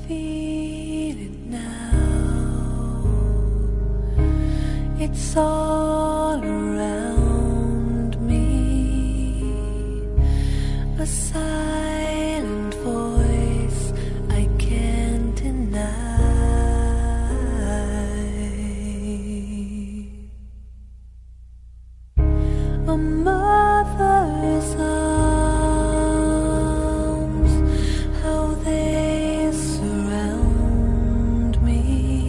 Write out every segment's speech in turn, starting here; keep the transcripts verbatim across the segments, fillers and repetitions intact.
feel it now. It's all around me, a silent voice I can't deny. A mother's arms, how they surround me.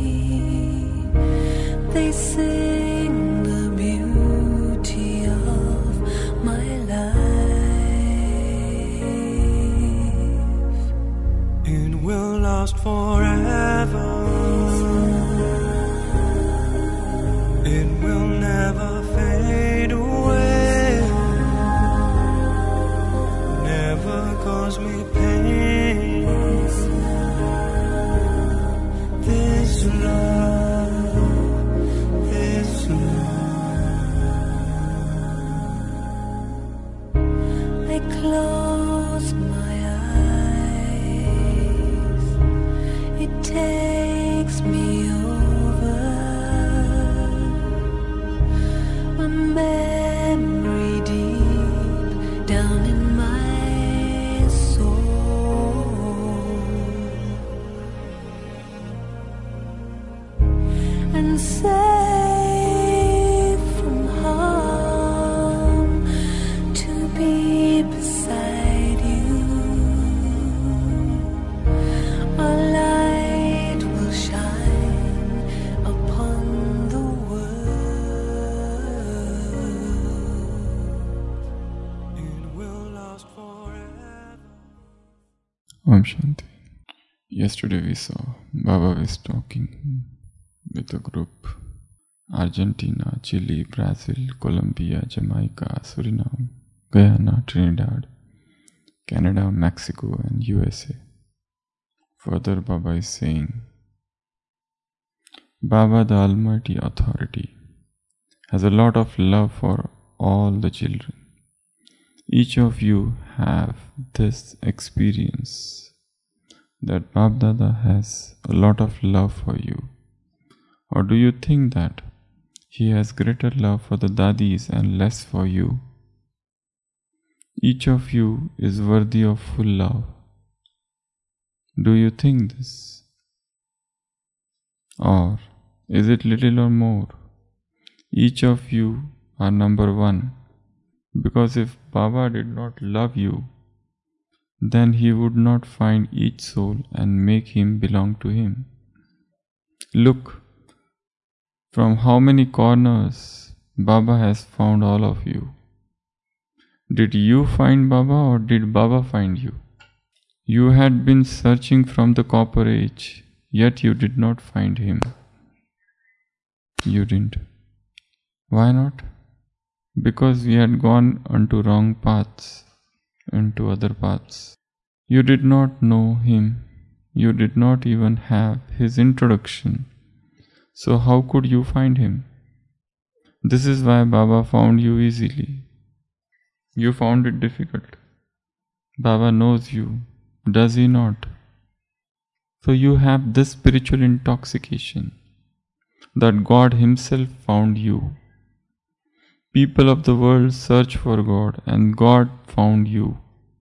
They sing the beauty of my life. It will last forever. It will never fade away. Never cause me pain. This love, this love. I close my eyes. It takes me over. A memory deep down in my soul, and safe from harm to be beside you. A light will shine upon the world. It will last forever. Om Shanti. Yesterday we saw Baba was talking with a group. Argentina, Chile, Brazil, Colombia, Jamaica, Suriname, Guyana, Trinidad, Canada, Mexico and U S A. Further Baba is saying, Baba the Almighty Authority has a lot of love for all the children. Each of you have this experience that Bab Dada has a lot of love for you. Or do you think that he has greater love for the dadis and less for you? Each of you is worthy of full love. Do you think this? Or is it little or more? Each of you are number one. Because if Baba did not love you, then he would not find each soul and make him belong to him. Look, from how many corners Baba has found all of you. Did you find Baba or did Baba find you? You had been searching from the copper age, yet you did not find him. You didn't. Why not? Because we had gone onto wrong paths, into other paths. You did not know him. You did not even have his introduction. So how could you find him? This is why Baba found you easily. You found it difficult. Baba knows you, does he not? So you have this spiritual intoxication that God himself found you. People of the world search for God and God found you.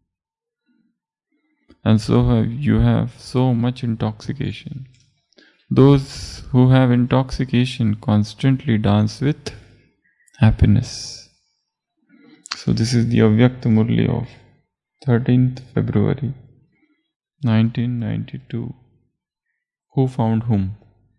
And so have you have so much intoxication. Those who have intoxication constantly dance with happiness. So this is the Avyakta Murli of thirteenth February nineteen ninety-two. Who found whom?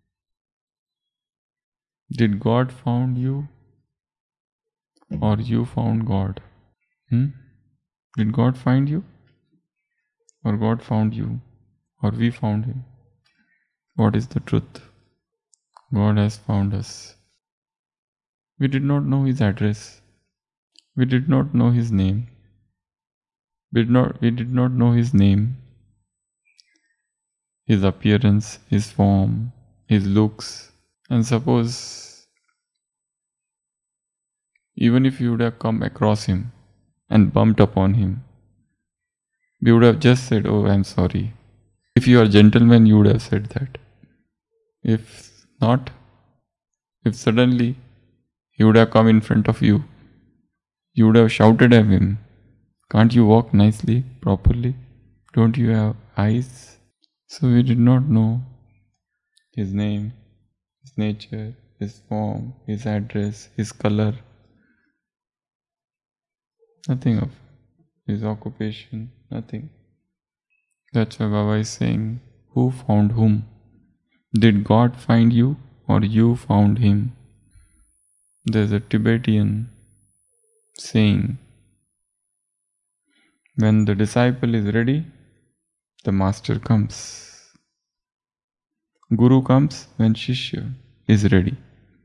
Did God found you? Or you found God? Hmm? Did God find you? Or God found you? Or we found him? What is the truth? God has found us. We did not know his address. We did not know his name. We did not, we did not know his name, his appearance, his form, his looks. And suppose, even if you would have come across him and bumped upon him, we would have just said, "Oh, I'm sorry." If you are a gentleman, you would have said that. If not, if suddenly he would have come in front of you, you would have shouted at him, "Can't you walk nicely, properly? Don't you have eyes?" So we did not know his name, his nature, his form, his address, his color. Nothing of his occupation, nothing. That's why Baba is saying, who found whom? Did God find you or you found him? There's a Tibetan saying, when the disciple is ready, the master comes. Guru comes when Shishya is ready.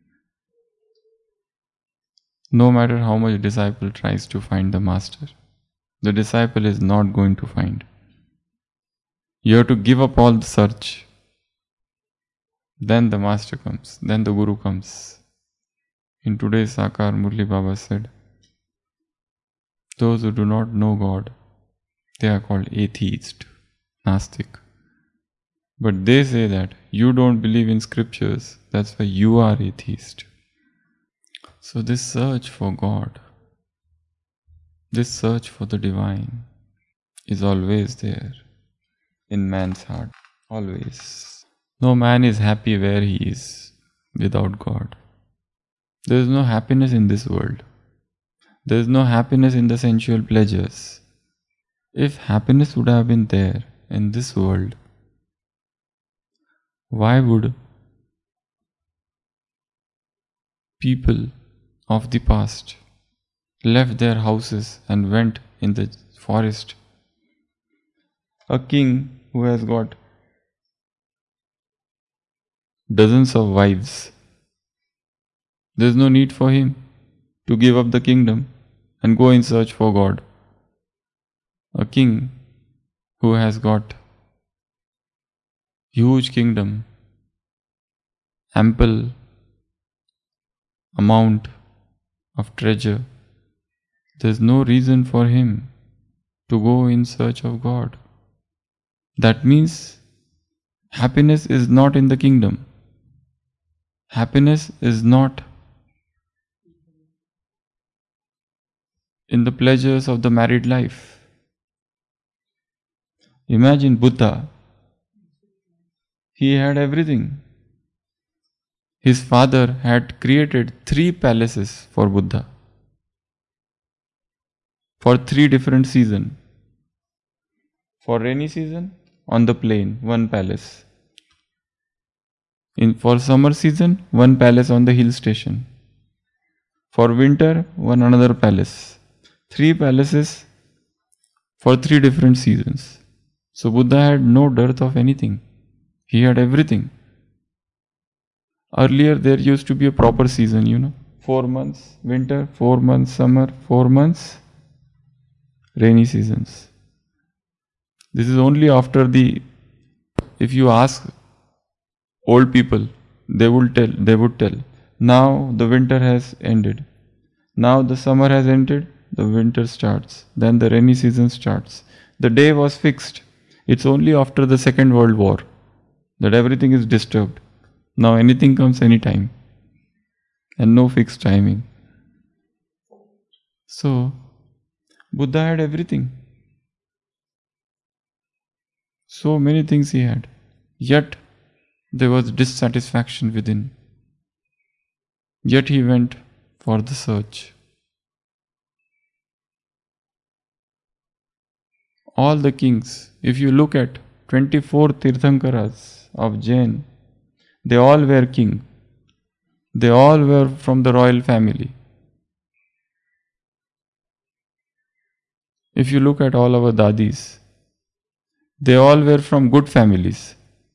No matter how much disciple tries to find the master, the disciple is not going to find. You have to give up all the search. Then the master comes, then the Guru comes. In today's Sakar, Murli Baba said, those who do not know God, they are called atheist, Nastik. But they say that you don't believe in scriptures, that's why you are atheist. So this search for God, this search for the divine is always there in man's heart, always. No man is happy where he is without God. There is no happiness in this world. There is no happiness in the sensual pleasures. If happiness would have been there in this world, why would people of the past left their houses and went in the forest? A king who has got dozens of wives, there is no need for him to give up the kingdom and go in search for God. A king who has got huge kingdom, ample amount of treasure, there is no reason for him to go in search of God. That means happiness is not in the kingdom. Happiness is not in the pleasures of the married life. Imagine Buddha. He had everything. His father had created three palaces for Buddha for three different seasons. For rainy season, on the plain, one palace. In for summer season, one palace on the hill station. For winter, one another palace. Three palaces for three different seasons. So Buddha had no dearth of anything. He had everything. Earlier there used to be a proper season, you know. Four months winter, four months summer, four months rainy seasons. This is only after the, if you ask old people, they will tell, they would tell, now the winter has ended. Now the summer has ended, the winter starts. Then the rainy season starts. The day was fixed. It's only after the Second World War that everything is disturbed. Now anything comes anytime and no fixed timing. So Buddha had everything. So many things he had. Yet there was dissatisfaction within. Yet he went for the search. All the kings, if you look at twenty-four Tirthankaras of Jain, they all were king. They all were from the royal family. If you look at all our dadis, they all were from good families.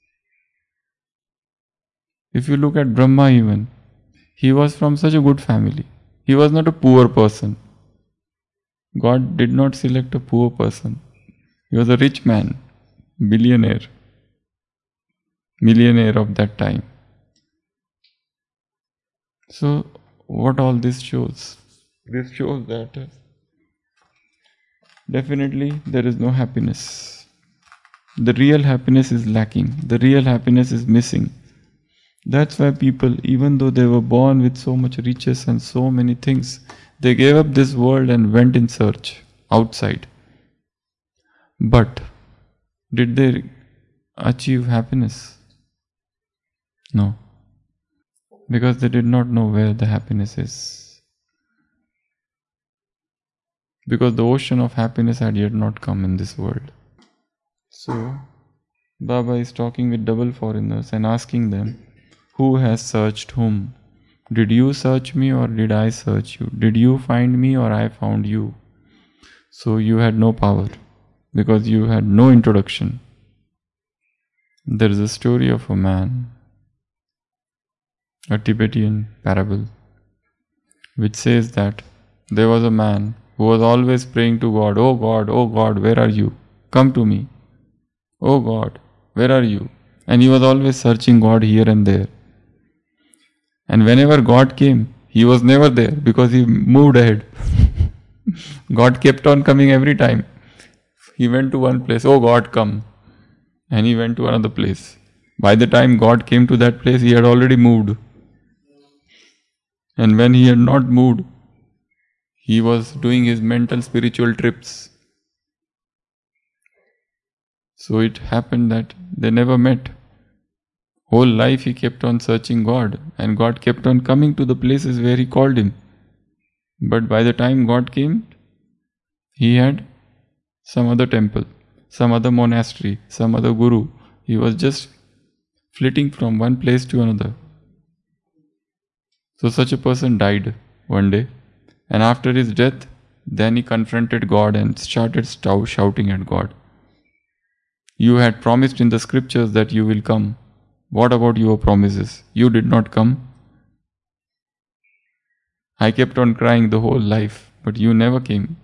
If you look at Brahma even, he was from such a good family. He was not a poor person. God did not select a poor person. He was a rich man, billionaire, millionaire of that time. So what all this shows? This shows that definitely there is no happiness. The real happiness is lacking. The real happiness is missing. That's why people, even though they were born with so much riches and so many things, they gave up this world and went in search outside. But did they achieve happiness? No. Because they did not know where the happiness is. Because the ocean of happiness had yet not come in this world. So, Baba is talking with double foreigners and asking them, who has searched whom? Did you search me or did I search you? Did you find me or I found you? So you had no power because you had no introduction. There is a story of a man, a Tibetan parable, which says that there was a man who was always praying to God, "Oh God, oh God, where are you? Come to me. Oh God, where are you?" And he was always searching God here and there. And whenever God came, he was never there because he moved ahead. God kept on coming every time. He went to one place, "Oh God, come." And he went to another place. By the time God came to that place, he had already moved. And when he had not moved, he was doing his mental spiritual trips. So it happened that they never met. Whole life he kept on searching God, and God kept on coming to the places where he called him. But by the time God came, he had some other temple, some other monastery, some other guru. He was just flitting from one place to another. So such a person died one day, and after his death, then he confronted God and started shouting at God. "You had promised in the scriptures that you will come. What about your promises? You did not come. I kept on crying the whole life, but you never came."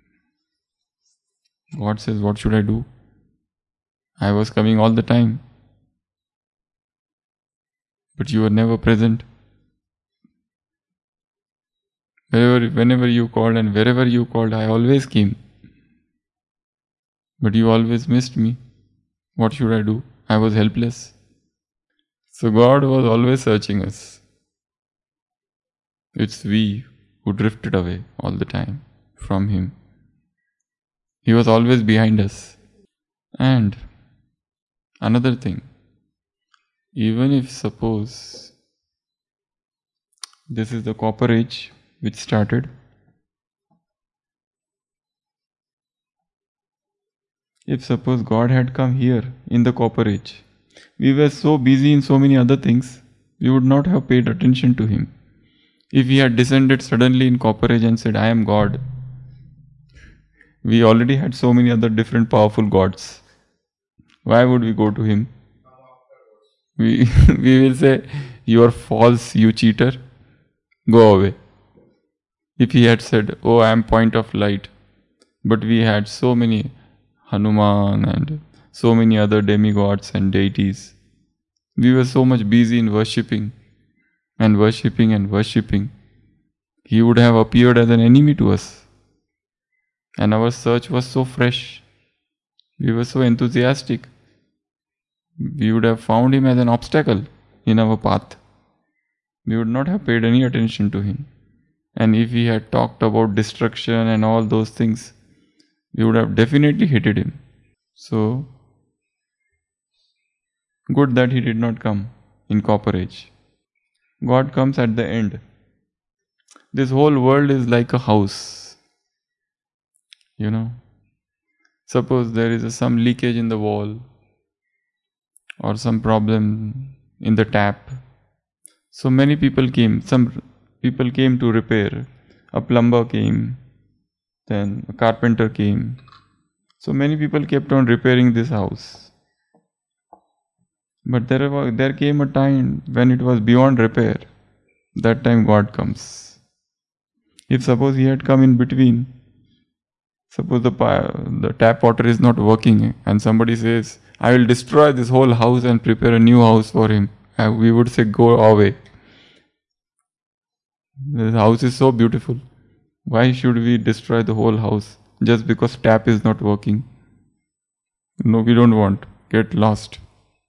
God says, "What should I do? I was coming all the time, but you were never present. Wherever, whenever you called and wherever you called, I always came. But you always missed me. What should I do? I was helpless." So God was always searching us. It's we who drifted away all the time from Him. He was always behind us. And another thing, even if suppose this is the Copper Age which started, if suppose God had come here in the Copper Age, we were so busy in so many other things, we would not have paid attention to Him. If He had descended suddenly in Copper Age and said, "I am God," we already had so many other different powerful gods. Why would we go to Him? We, we will say, "You are false, you cheater. Go away." If He had said, "Oh, I am point of light," but we had so many Hanuman and so many other demigods and deities. We were so much busy in worshipping and worshipping and worshipping. He would have appeared as an enemy to us. And our search was so fresh. We were so enthusiastic. We would have found Him as an obstacle in our path. We would not have paid any attention to Him. And if He had talked about destruction and all those things, we would have definitely hated Him. So, good that He did not come in Copper Age. God comes at the end. This whole world is like a house. You know, suppose there is a, some leakage in the wall or some problem in the tap. So many people came. Some people came to repair. A plumber came. Then a carpenter came. So many people kept on repairing this house. But there, was, there came a time when it was beyond repair. That time God comes. If suppose He had come in between, suppose the, the tap water is not working and somebody says, "I will destroy this whole house and prepare a new house for him," and we would say, "Go away. This house is so beautiful. Why should we destroy the whole house just because tap is not working?" No, we don't want. Get lost.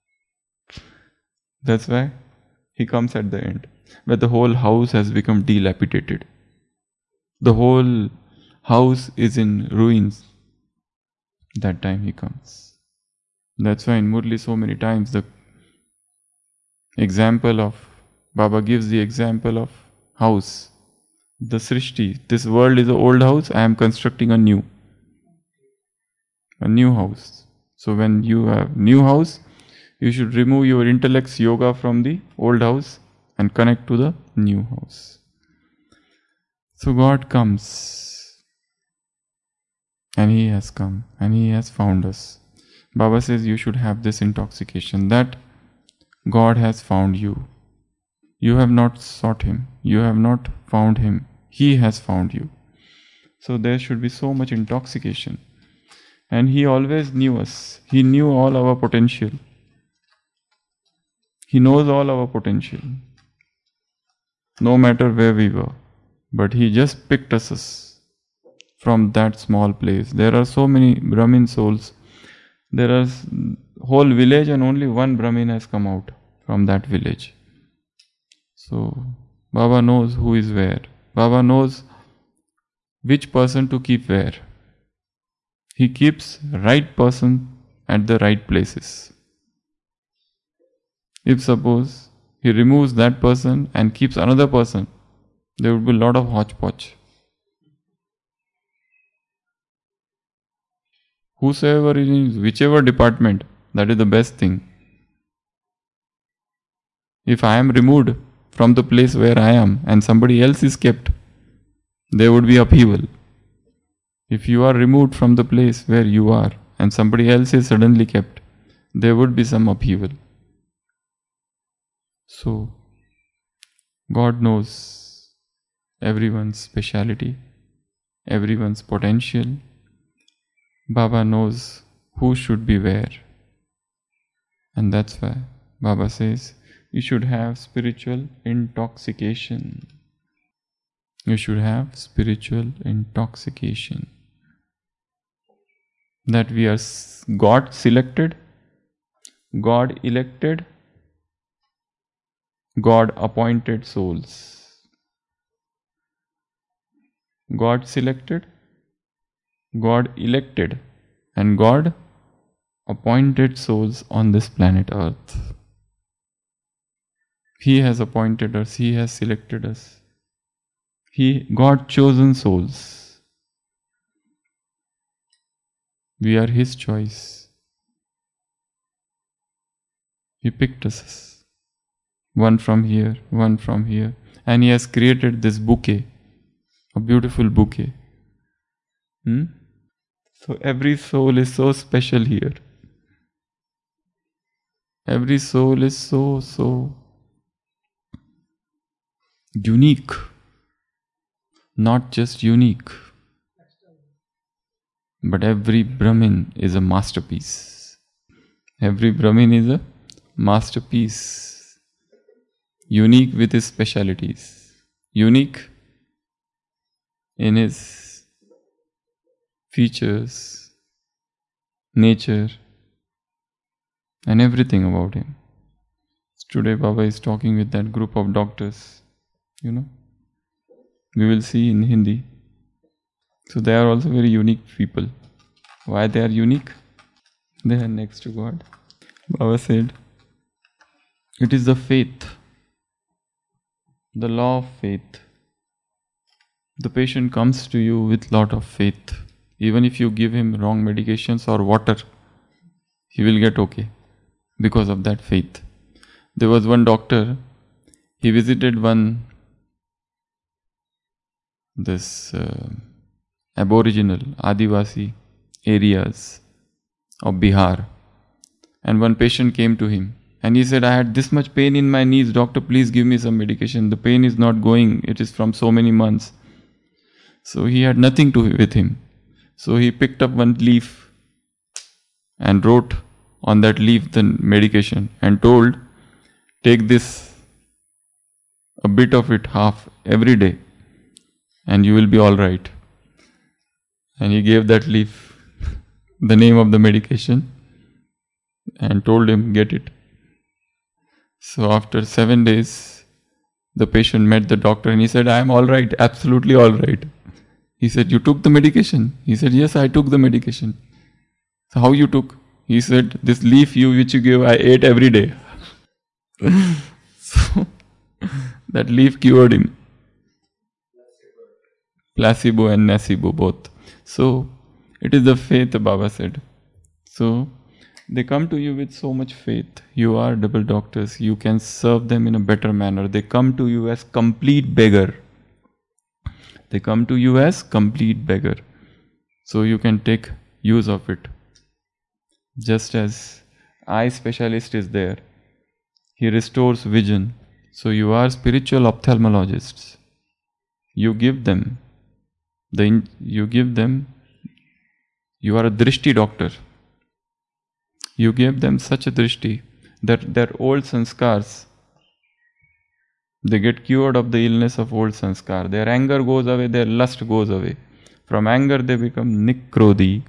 That's why he comes at the end, where the whole house has become dilapidated. The whole house is in ruins. That time he comes. That's why in Murli so many times the example of, Baba gives the example of house. The Srishti, this world is an old house, I am constructing a new. A new house. So when you have new house, you should remove your intellect's yoga from the old house and connect to the new house. So God comes, and He has come, and He has found us. Baba says you should have this intoxication, that God has found you. You have not sought Him, you have not found Him, He has found you. So there should be so much intoxication. And He always knew us. He knew all our potential. He knows all our potential, no matter where we were. But He just picked us from that small place. There are so many Brahmin souls. There is whole village and only one Brahmin has come out from that village. So Baba knows who is where. Baba knows which person to keep where. He keeps right person at the right places. If suppose He removes that person and keeps another person, there would be a lot of hodgepodge. Whosoever is in whichever department, that is the best thing. If I am removed from the place where I am and somebody else is kept, there would be upheaval. If you are removed from the place where you are and somebody else is suddenly kept, there would be some upheaval. So, God knows everyone's speciality, everyone's potential. Baba knows who should be where. And that's why Baba says, you should have spiritual intoxication. You should have spiritual intoxication. That we are God selected, God elected, God appointed souls. God selected, God elected, and God appointed souls on this planet Earth. He has appointed us, He has selected us. He, God chosen souls. We are His choice. He picked us. One from here, one from here. And He has created this bouquet, a beautiful bouquet. Hmm? So every soul is so special here. Every soul is so, so unique. Not just unique, but every Brahmin is a masterpiece. Every Brahmin is a masterpiece. Unique with his specialities. Unique in his features, nature, and everything about him. Today Baba is talking with that group of doctors, you know. We will see in Hindi. So they are also very unique people. Why they are unique? They are next to God. Baba said, it is the faith, the law of faith. The patient comes to you with lot of faith. Even if you give him wrong medications or water, he will get okay because of that faith. There was one doctor, he visited one this uh, aboriginal Adivasi areas of Bihar, and one patient came to him and he said, I had this much pain in my knees, doctor, please give me some medication. The pain is not going, it is from so many months. So he had nothing to with him. So he picked up one leaf and wrote on that leaf the medication and told, take this, a bit of it, half, every day, and you will be all right. And he gave that leaf the name of the medication, and told him, get it. So after seven days, the patient met the doctor and he said, I am all right, absolutely all right. He said, you took the medication? He said, yes, I took the medication. So how you took? He said, this leaf you which you gave, I ate every day. So that leaf cured him. Placebo and nocebo both. So it is the faith, Baba said. So they come to you with so much faith. You are double doctors. You can serve them in a better manner. They come to you as complete beggar. They come to you as complete beggar. So you can take use of it. Just as eye specialist is there, he restores vision. So you are spiritual ophthalmologists. You give them, the you give them, you are a drishti doctor. You give them such a drishti that their old sanskars, they get cured of the illness of old sanskar. Their anger goes away, their lust goes away. From anger they become nikrodhi,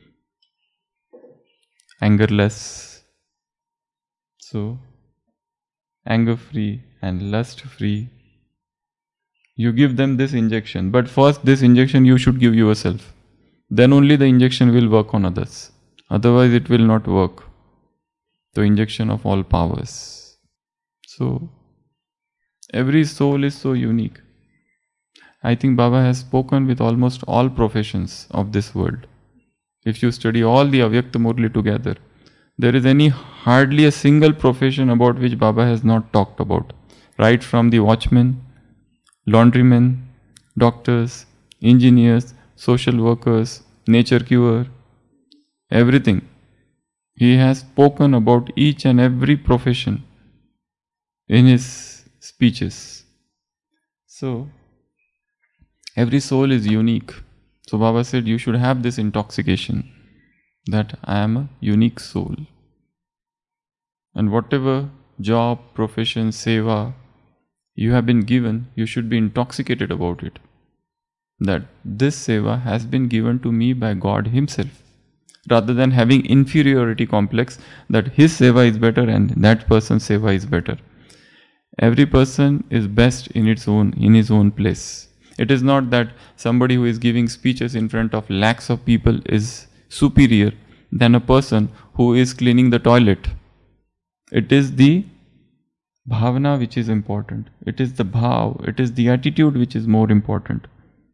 angerless. So, anger free and lust free. You give them this injection, but first this injection you should give yourself. Then only the injection will work on others. Otherwise it will not work. The injection of all powers. So, every soul is so unique. I think Baba has spoken with almost all professions of this world. If you study all the Avyakta Murli together, there is any hardly a single profession about which Baba has not talked about. Right from the watchmen, laundrymen, doctors, engineers, social workers, nature cure, everything. He has spoken about each and every profession in his speeches. So, every soul is unique. So Baba said, you should have this intoxication that I am a unique soul. And whatever job, profession, seva you have been given, you should be intoxicated about it. That this seva has been given to me by God Himself. Rather than having inferiority complex that his seva is better and that person's seva is better. Every person is best in its own, in his own place. It is not that somebody who is giving speeches in front of lakhs of people is superior than a person who is cleaning the toilet. It is the bhavana which is important. It is the bhav, it is the attitude which is more important.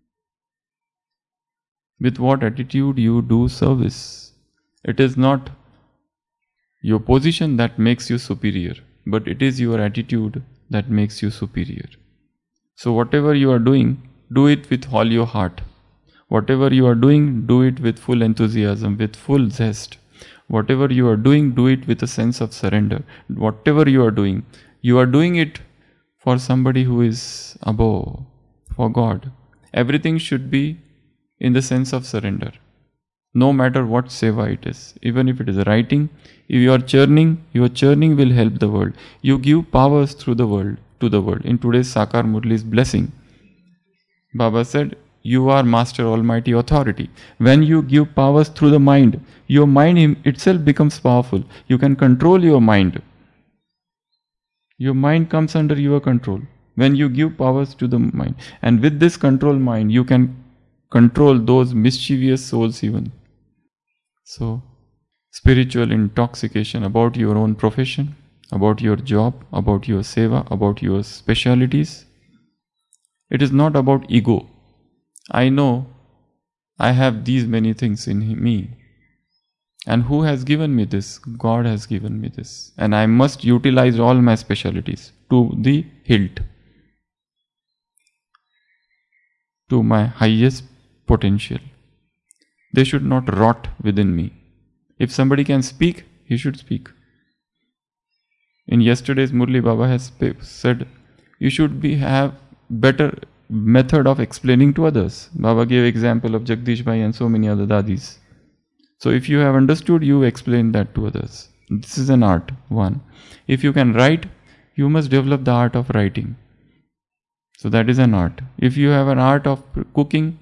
With what attitude you do service. It is not your position that makes you superior, but it is your attitude that makes you superior. So whatever you are doing, do it with all your heart. Whatever you are doing, do it with full enthusiasm, with full zest. Whatever you are doing, do it with a sense of surrender. Whatever you are doing, you are doing it for somebody who is above, for God. Everything should be in the sense of surrender. No matter what seva it is. Even if it is writing, if you are churning, your churning will help the world. You give powers through the world, to the world. In today's Sakar Murli's blessing, Baba said, you are Master Almighty Authority. When you give powers through the mind, your mind itself becomes powerful. You can control your mind. Your mind comes under your control. When you give powers to the mind. And with this control mind, you can control those mischievous souls even. So, spiritual intoxication about your own profession, about your job, about your seva, about your specialities. It is not about ego. I know I have these many things in me. And who has given me this? God has given me this. And I must utilize all my specialities to the hilt. To my highest potential. They should not rot within me. If somebody can speak, he should speak. In yesterday's Murli, Baba has said, you should be have better method of explaining to others. Baba gave example of Jagdish Bhai and so many other dadis. So if you have understood, you explain that to others. This is an art, one. If you can write, you must develop the art of writing. So that is an art. If you have an art of cooking,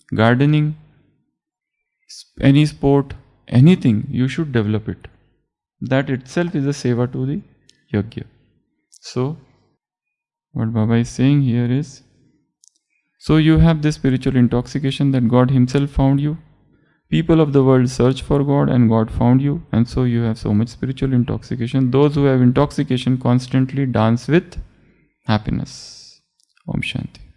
gardening, any sport, anything, you should develop it. That itself is a seva to the yajna. So, what Baba is saying here is, so you have this spiritual intoxication that God Himself found you. People of the world search for God and God found you, and so you have so much spiritual intoxication. Those who have intoxication constantly dance with happiness. Om Shanti.